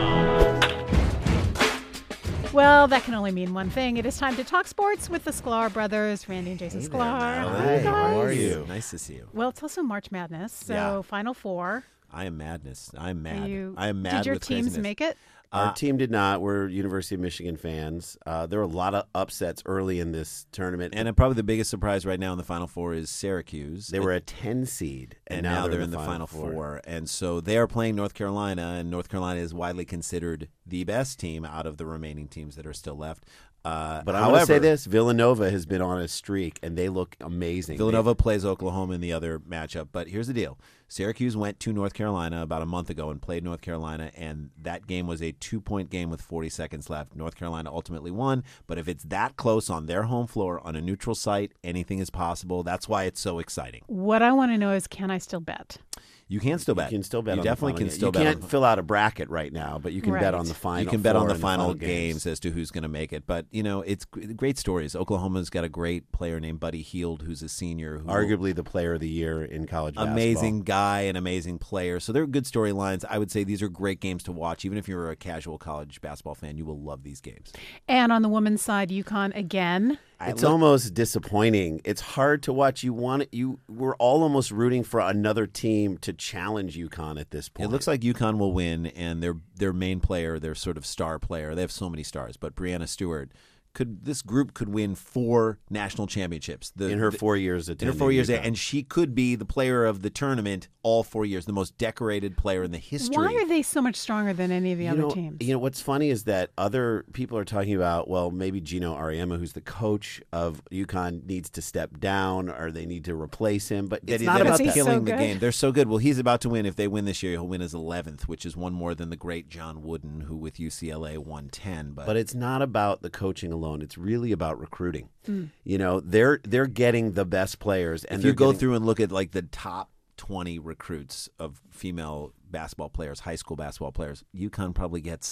Well, that can only mean one thing. It is time to talk sports with the Sklar brothers, Randy and Jason Hey Sklar. there, Hi, Madeline. How guys. are you? Nice to see you. Well, it's also March Madness, so Yeah. Final Four. I am madness. I am Are mad. you- I am mad Did your with teams craziness. make it? Our Our team did not. We're University of Michigan fans. Uh, there were a lot of upsets early in this tournament. And probably the biggest surprise right now in the Final Four is Syracuse. They were a ten seed, and, now, they're in the, Final Four. Four. And so they are playing North Carolina, and North Carolina is widely considered the best team out of the remaining teams that are still left. Uh, But I however, want to say this: Villanova has been on a streak, and they look amazing. Villanova They- plays Oklahoma in the other matchup. But here's the deal. Syracuse went to North Carolina about a month ago and played North Carolina, and that game was a two-point game with forty seconds left. North Carolina ultimately won, but if it's that close on their home floor on a neutral site, anything is possible. That's why it's so exciting. What I want to know is, can I still bet? You can still bet. You can still bet. You on definitely the can final still game. bet. You can't on, fill out a bracket right now, but you can bet Right. on the final. You can bet on four the and final, final games as to who's going to make it. But you know, it's g- great stories. Oklahoma's got a great player named Buddy Hield, who's a senior, who Arguably the player of the year in college basketball. amazing guy and amazing player. So they're good storylines. I would say these are great games to watch. Even if you're a casual college basketball fan, you will love these games. And on the women's side, UConn again. It's look- almost disappointing. It's hard to watch. You want you. We're all almost rooting for another team to challenge UConn at this point. It looks like UConn will win, and their their main player, their sort of star player, they have so many stars, but Brianna Stewart, could this group could win four national championships the, in her the, four years in attending her four years, UConn. and she could be the player of the tournament all four years, the most decorated player in the history. Why are they so much stronger than any of the you other know, teams? You know what's funny is that other people are talking about, well, maybe Gino Auriemma, who's the coach of UConn, needs to step down, or they need to replace him. But it's that, not that about is that. killing so the good. game. They're so good. Well, he's about to win. If they win this year, he'll win his eleventh, which is one more than the great John Wooden, who with U C L A won ten. But, But it's not about the coaching alone. It's really about recruiting. Mm. You know, they're they're getting the best players, and if they're you go getting- through and look at like the top twenty recruits of female basketball players, high school basketball players, UConn probably gets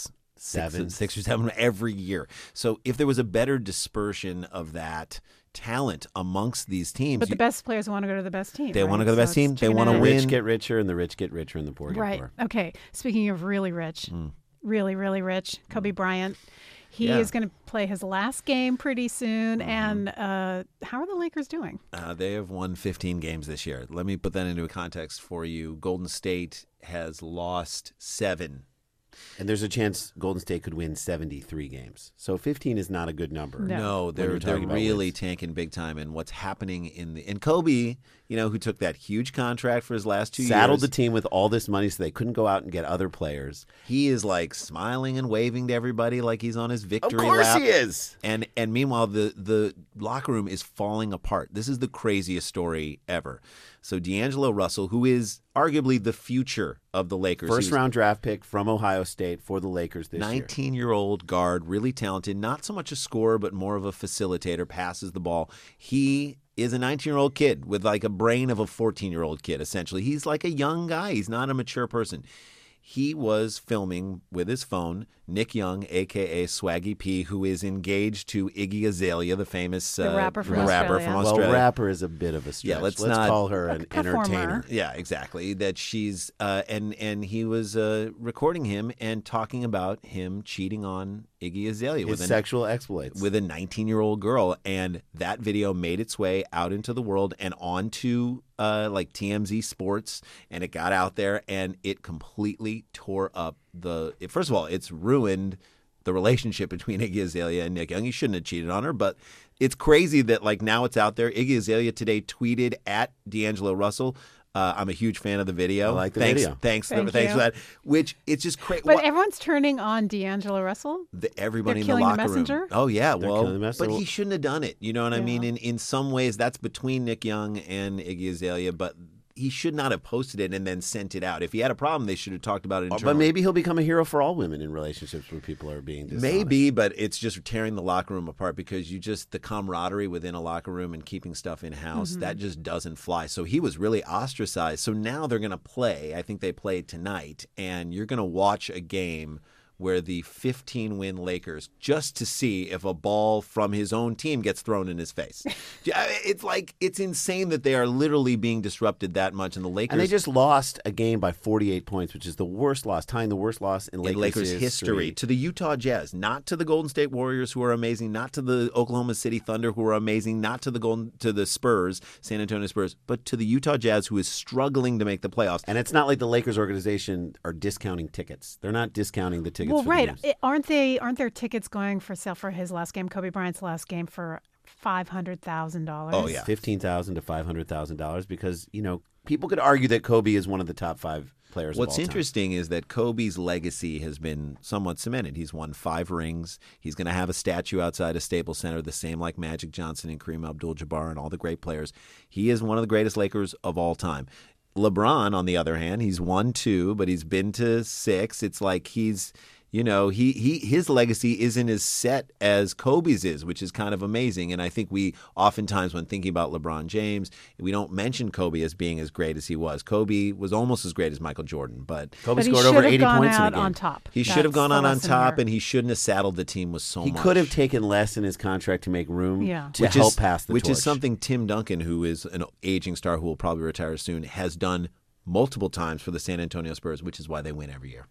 six, Seven. six or seven every year. So if there was a better dispersion of that talent amongst these teams, But the you- best players want to go to the best team. They right? wanna go to the So best team. it's They chicken wanna and The egg. rich get richer, and the rich get richer, and the poor get Right. poor. Okay. Speaking of really rich, really, really rich, Kobe Bryant. He Yeah. is going to play his last game pretty soon. And uh, how are the Lakers doing? Uh, they have won fifteen games this year. Let me put that into a context for you. Golden State has lost seven. And there's a chance Golden State could win seventy-three games. So fifteen is not a good number. No, when they're you're they're talking about really wins. tanking big time. And what's happening in the and Kobe, you know, who took that huge contract for his last two saddled years, the team with all this money so they couldn't go out and get other players. he is like smiling and waving to everybody like he's on his victory Of course lap. he is. And and meanwhile, the the locker room is falling apart. This is the craziest story ever. So D'Angelo Russell, who is arguably the future of the Lakers, First he was round draft pick from Ohio State for the Lakers this year. nineteen-year-old guard, really talented, not so much a scorer, but more of a facilitator, passes the ball. He is a nineteen-year-old kid with like a brain of a fourteen-year-old kid, essentially. He's like a young guy. He's not a mature person. He was filming with his phone Nick Young, a k a. Swaggy P, who is engaged to Iggy Azalea, the famous The uh, rapper from rapper Australia. from Well, Australia. rapper is a bit of a stretch. Yeah, let's, let's not call her an performer. entertainer. Yeah, exactly. That she's uh, and and he was uh, recording him and talking about him cheating on Iggy Azalea His with a sexual exploits. with a nineteen-year-old girl, and that video made its way out into the world and onto uh, like T M Z Sports, and it got out there, and it completely tore up the. It, first of all, it's ruined the relationship between Iggy Azalea and Nick Young. He shouldn't have cheated on her, but it's crazy that like now it's out there. Iggy Azalea today tweeted at D'Angelo Russell. Uh, I'm a huge fan of the video. I like the thanks, video. Thanks, Thank thanks you. for that. Which it's just crazy. But everyone's turning on D'Angelo Russell. The, everybody They're in the killing the locker messenger? room. Oh yeah, They're well, killing the messenger. but he shouldn't have done it. You know what I Yeah. mean? In in some ways, that's between Nick Young and Iggy Azalea, but he should not have posted it and then sent it out. If he had a problem, they should have talked about it But internally. maybe he'll become a hero for all women in relationships where people are being dishonest. Maybe, but it's just tearing the locker room apart because you just the camaraderie within a locker room and keeping stuff in house Mm-hmm. that just doesn't fly. So he was really ostracized. So now they're going to play. I think they played tonight, and you're going to watch a game where the fifteen-win Lakers, just to see if a ball from his own team gets thrown in his face. Yeah, it's like it's insane that they are literally being disrupted that much, and the Lakers And they just lost a game by forty-eight points, which is the worst loss, tying the worst loss in in Lakers, Lakers history to the Utah Jazz, not to the Golden State Warriors, who are amazing, not to the Oklahoma City Thunder, who are amazing, not to the Golden to the Spurs, San Antonio Spurs, but to the Utah Jazz, who is struggling to make the playoffs. And it's not like the Lakers organization are discounting tickets. They're not discounting the tickets. Well, for right. The games. It- aren't they? Aren't there tickets going for sale for his last game, Kobe Bryant's last game, for five hundred thousand dollars? Oh, yeah. fifteen thousand to five hundred thousand dollars because you know people could argue that Kobe is one of the top five players. What's of all time. interesting is that Kobe's legacy has been somewhat cemented. He's won five rings. He's going to have a statue outside of Staples Center, the same like Magic Johnson and Kareem Abdul-Jabbar and all the great players. He is one of the greatest Lakers of all time. LeBron, on the other hand, he's won two, but he's been to six. It's like he's, you know, he, he his legacy isn't as set as Kobe's is, which is kind of amazing. And I think we oftentimes, when thinking about LeBron James, we don't mention Kobe as being as great as he was. Kobe was almost as great as Michael Jordan, but Kobe But he scored should over have eighty gone points in a out game. on top. he should have That's gone the out on lesson top, here. and he shouldn't have saddled the team with so He much. could have taken less in his contract to make room Yeah. to which help is, pass the which torch. is something Tim Duncan, who is an aging star who will probably retire soon, has done multiple times for the San Antonio Spurs, which is why they win every year.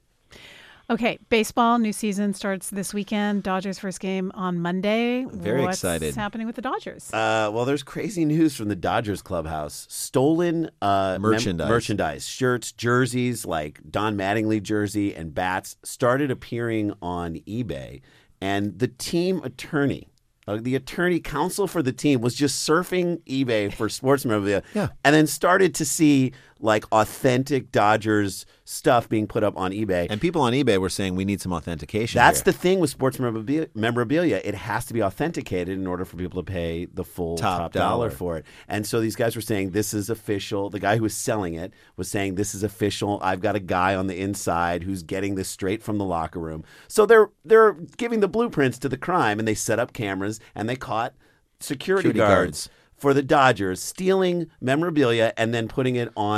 Okay, baseball, new season starts this weekend. Dodgers first game on Monday. Very What's excited. What's happening with the Dodgers? Uh, well, there's crazy news from the Dodgers clubhouse. Stolen uh, mem- Merchandise. merchandise, shirts, jerseys, like Don Mattingly jersey and bats started appearing on eBay. And the team attorney, uh, the attorney counsel for the team was just surfing eBay for sports memorabilia Yeah. and then started to see like authentic Dodgers stuff being put up on eBay. And people on eBay were saying we need some authentication. That's here. the thing with sports memorabilia, memorabilia. It has to be authenticated in order for people to pay the full Top top, dollar. dollar. for it. And so these guys were saying this is official. The guy who was selling it was saying this is official. I've got a guy on the inside who's getting this straight from the locker room. So they're they're giving the blueprints to the crime, and they set up cameras and they caught security, Security guards. guards. For the Dodgers, stealing memorabilia and then putting it on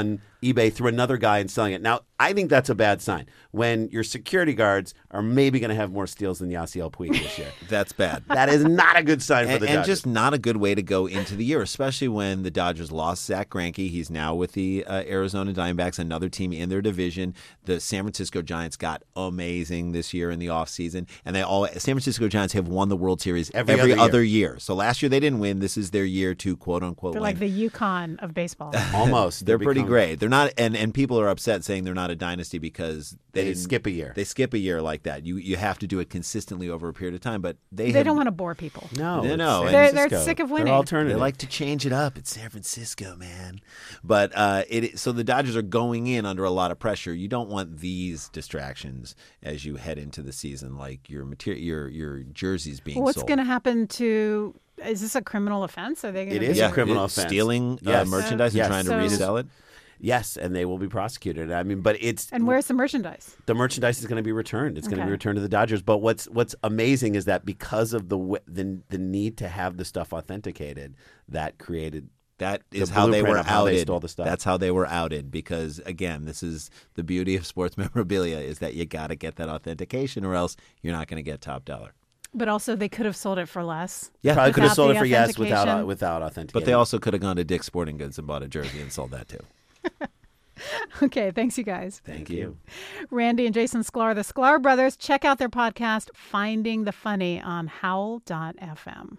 eBay through another guy and selling it. Now, I think that's a bad sign when your security guards are maybe going to have more steals than Yasiel Puig this year. That's bad. That is not a good sign for and, the and Dodgers. just not a good way to go into the year, especially when the Dodgers lost Zach Greinke. He's now with the uh, Arizona Diamondbacks, another team in their division. The San Francisco Giants got amazing this year in the offseason, and they all San Francisco Giants have won the World Series Every every, other other, year. year. So last year they didn't win. This is their year to quote unquote They're win. like the Yukon of baseball. Almost. They're They pretty become- great. They're not, and, and people are upset saying they're not a dynasty because they, They didn't, skip a year. They skip a year like that. You you have to do it consistently over a period of time. But they They have, don't want to bore people. No, no, it's no. San And- They're, they're Francisco. sick of They're winning. alternative. They like to change it up. It's San Francisco, man. But uh, it so the Dodgers are going in under a lot of pressure. You don't want these distractions as you head into the season, like your material, your your jerseys being What's sold. going to happen to? Is this a criminal offense? Are they going It to? is Yeah, a criminal it- offense. stealing, uh, Yes. merchandise and Yes. trying to So- resell it. Yes, and they will be prosecuted. I mean, but it's And where's the merchandise? the merchandise is going to be returned. It's going to Okay. be returned to the Dodgers. But what's what's amazing is that because of the w- the the need to have the stuff authenticated, that created That the is how they blueprint were of how they outed. stole the stuff. That's how they were outed because, again, this is the beauty of sports memorabilia is that you got to get that authentication or else you're not going to get top dollar. But also, they could have sold it for less. Yeah, probably could have without sold the it for yes without authentication. without authentication. But they also could have gone to Dick's Sporting Goods and bought a jersey and sold that too. Okay, thanks, you guys. Thank you. Randy and Jason Sklar, the Sklar brothers. Check out their podcast, Finding the Funny, on howl dot f m.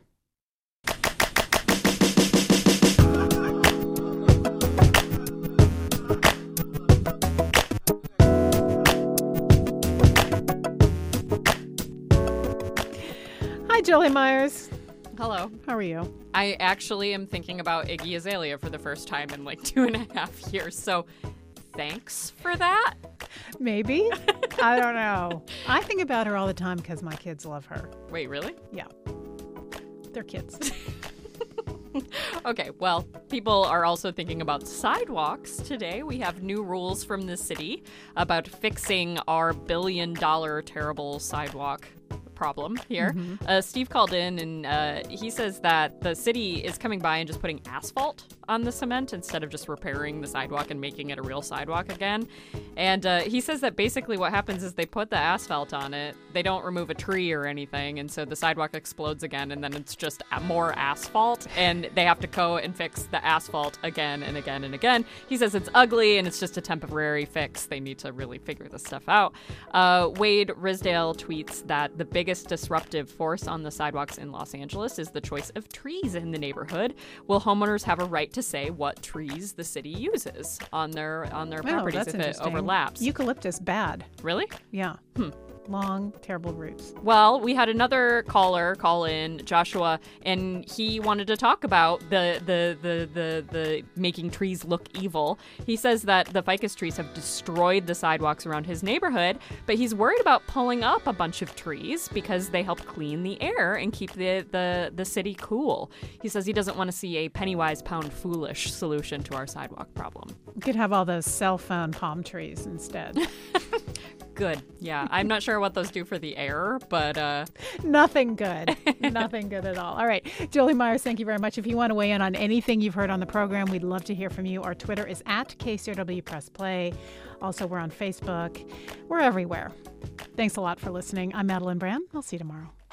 Hi, Julie Myers. Hello. How are you? I actually am thinking about Iggy Azalea for the first time in like two and a half years. So thanks for that. Maybe. I don't know. I think about her all the time because my kids love her. Wait, really? Yeah. They're kids. Okay, well, people are also thinking about sidewalks today. We have new rules from the city about fixing our billion dollar terrible sidewalk problem here. Mhm. Uh, Steve called in and uh, he says that the city is coming by and just putting asphalt on the cement instead of just repairing the sidewalk and making it a real sidewalk again. And uh, he says that basically what happens is they put the asphalt on it, they don't remove a tree or anything, and so the sidewalk explodes again, and then it's just more asphalt, and they have to go and fix the asphalt again and again and again. He says it's ugly and it's just a temporary fix. They need to really figure this stuff out. Uh, Wade Risdale tweets that the biggest disruptive force on the sidewalks in Los Angeles is the choice of trees in the neighborhood. Will homeowners have a right to say what trees the city uses on their on their Oh, properties that's if it interesting. overlaps? Eucalyptus, bad. Really? Yeah. Hmm. Long, terrible roots. Well, we had another caller call in, Joshua, and he wanted to talk about the the the the, the making trees look evil. He says that the ficus trees have destroyed the sidewalks around his neighborhood, but he's worried about pulling up a bunch of trees because they help clean the air and keep the the, the city cool. He says he doesn't want to see a penny wise pound foolish solution to our sidewalk problem. You could have all those cell phone palm trees instead. Good. Yeah, I'm not sure what those do for the air, but uh Nothing good. Nothing good at all. All right. Julie Myers, thank you very much. If you want to weigh in on anything you've heard on the program, we'd love to hear from you. Our Twitter is at K C R W Press Play. Also, we're on Facebook. We're everywhere. Thanks a lot for listening. I'm Madeline Brand. I'll see you tomorrow.